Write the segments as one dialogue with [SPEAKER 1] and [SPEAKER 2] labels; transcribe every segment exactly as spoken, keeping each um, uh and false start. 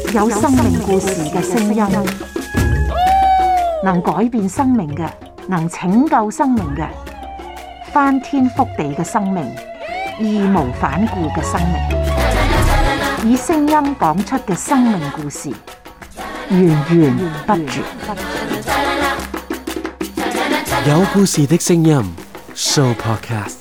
[SPEAKER 1] 有生命故事嘅聲音，能改變生命嘅，能拯救生命嘅，翻天覆地嘅生命，義無反顧嘅生命，以聲音講出嘅生命故事，源源不絕。
[SPEAKER 2] 有故事的聲音 Show Podcast。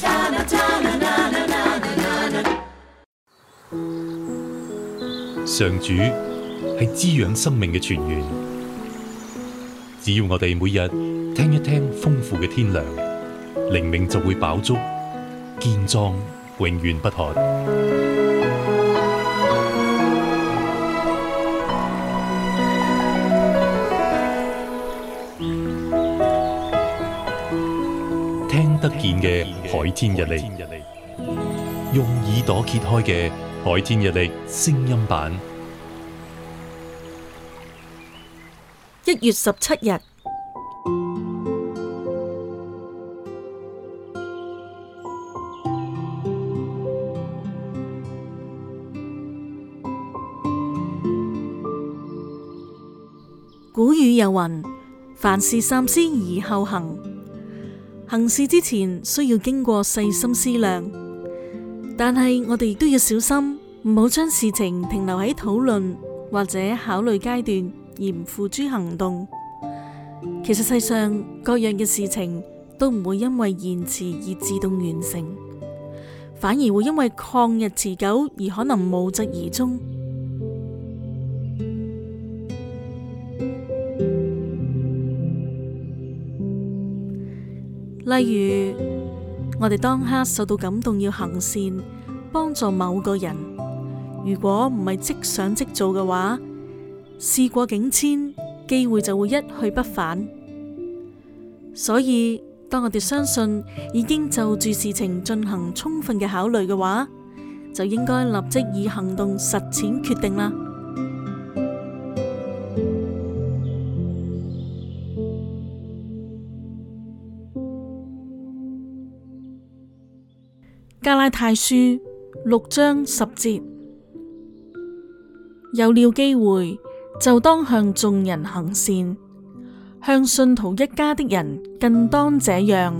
[SPEAKER 3] 上主係滋養生命嘅泉源，只要我哋每日聽一聽豐富嘅天糧，靈命就會飽足、健壯、永遠不渴。聽得見嘅海天日曆，用耳朵揭開嘅海天日曆聲音版，
[SPEAKER 4] 一月十七日，古語有云：凡事三思而後行。行事之前需要經過細心思量。但係我哋亦都要小心，唔好將事情停留喺討論或者考慮階段，而唔付諸行動。其實世上各樣嘅事情都唔會因為延遲而自動完成，反而會因為曠日持久而可能無疾而終。例如，我哋當刻受到感動要行善，幫助某個人，如果唔係即想即做嘅話，事過境遷，機會就會一去不返。所以，當我哋相信已經就住事情進行充分嘅考慮嘅話，就應該立即以行動實踐決定啦。加拉太書六章十節，有了機會就當向眾人行善，向信徒一家的人更當這樣。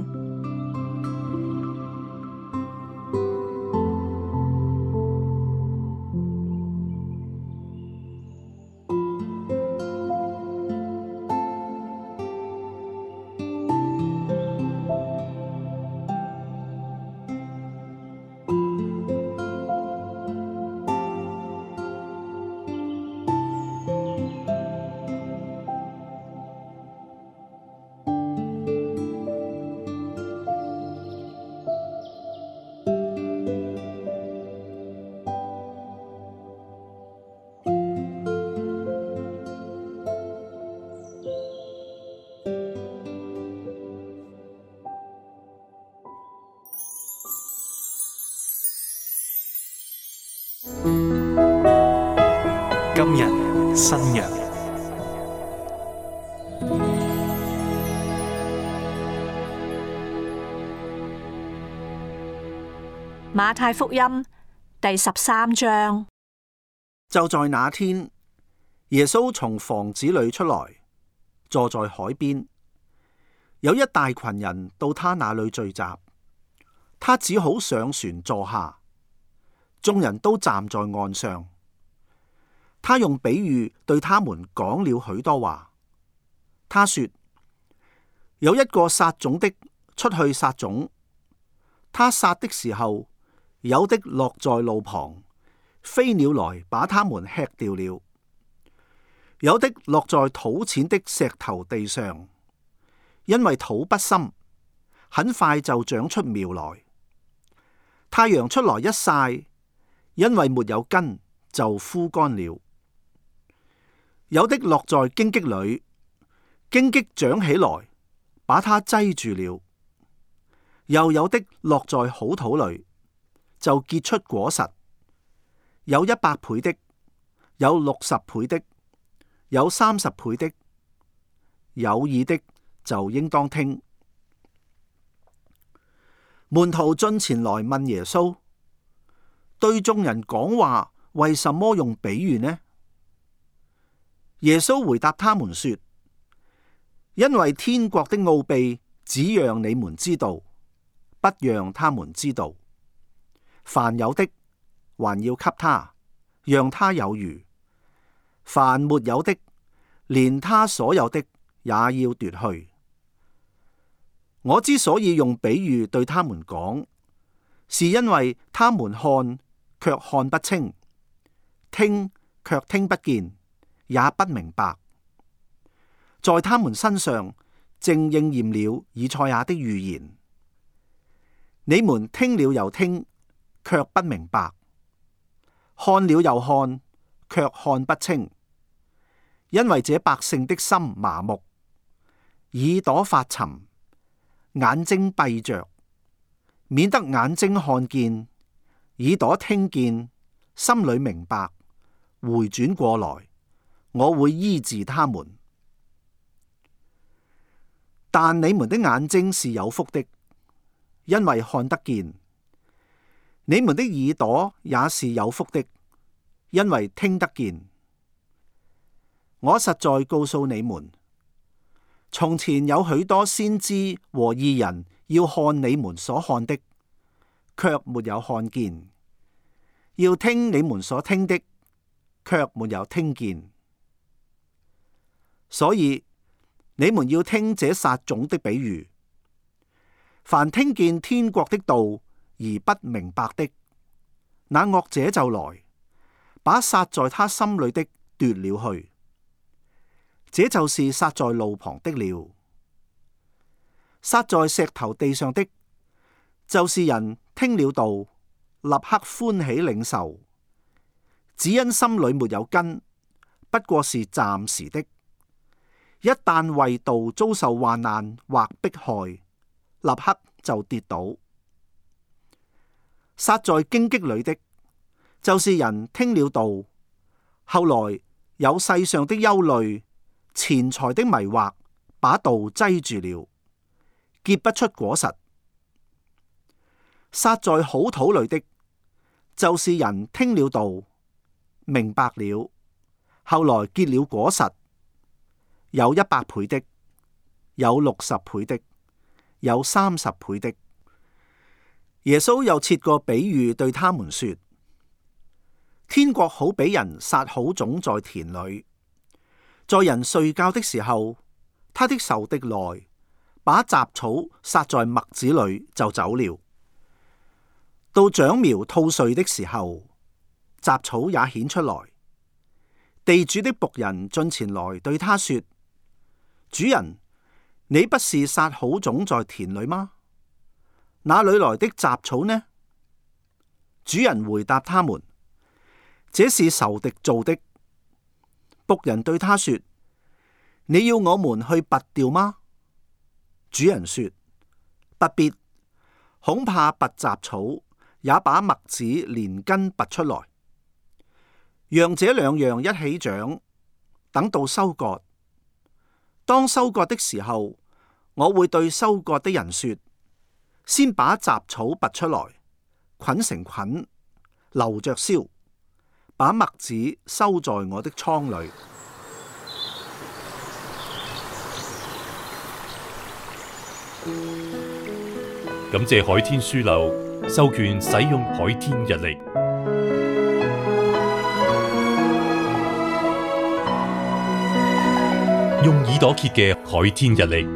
[SPEAKER 2] 今日新約，
[SPEAKER 5] 馬太福音第十三章。
[SPEAKER 6] 就在那天，耶穌從房子裏出來，坐在海邊，有一大群人到他那裏聚集，他只好上船坐下，眾人都站在岸上。他用比喻對他們講了許多話。他說：有一個撒種的出去撒種，他撒的時候，有的落在路旁，飛鳥來把它們吃掉了；有的落在土淺的石頭地上，因為土不深，很快就長出苗來。太陽出來一曬，因為沒有根，就枯乾了。有的落在荊棘裏，荊棘長起來，把它擠住了；又有的落在好土裏，就結出果實，有一百倍的，有六十倍的，有三十倍的。有耳的就應當聽。門徒進前來問耶穌，對眾人講話為什麼用比喻呢？ 耶穌回答他們說：因為天國的奧秘只讓你們知道，不讓他們知道。凡有的，還要給他，讓他有餘；凡沒有的，連他所有的也要奪去。我之所以用比喻對他們講，是因為他們看卻看不清，聽卻聽不見，也不明白。在他們身上正應驗了以賽亞的預言：你們聽了又聽，卻不明白；看了又看，卻看不清。因為這百姓的心麻木，耳朵發沉，眼睛閉着，免得眼睛看見，耳朵聽見，心裏明白，回轉過來，我會醫治他們。但你們的眼睛是有福的，因為看得見；你們的耳朵也是有福的，因為聽得見。我實在告訴你們，從前有許多先知和義人要看你們所看的，卻沒有看見；要聽你們所聽的，卻沒有聽見。所以你們要聽這撒種的比喻：凡聽見天國的道而不明白的，那惡者就來，把撒在他心裏的奪了去。這就是撒在路旁的了。撒在石頭地上的，就是人聽了道，立刻歡喜領受，只因心裏沒有根，不過是暫時的。一旦為道遭受患難或迫害，立刻就跌倒。撒在荊棘裏的，就是人聽了道，後來有世上的憂慮、錢財的迷惑，把道擠住了，結不出果實。撒在好土裏的，就是人聽了道，明白了，後來結了果實，有一百倍的，有六十倍的，有三十倍的。耶穌又設個比喻對他們說：天國好比人撒好種在田裏，在人睡覺的時候，他的仇敵來，把雜草撒在麥子裏，就走了。到長苗吐穗的時候，雜草也顯出來。地主的僕人進前來對他說：主人，你不是撒好種在田裏嗎？哪裏來的雜草呢？主人回答他們：這是仇敵做的。僕人對他說：你要我們去拔掉嗎？主人說：不必，恐怕拔雜草也把麥子連根拔出來，讓這兩樣一起長，等到收割。當收割的時候，我會對收割的人說：先把雜草拔出來，捆成捆，留着燒，把麥子收在我的倉裏。
[SPEAKER 3] 感謝海天書樓授權使用海天日曆，用耳朵揭嘅海天日曆，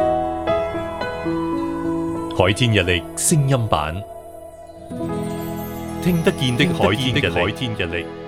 [SPEAKER 3] 海天日曆聲音版，聽得見的海天日曆。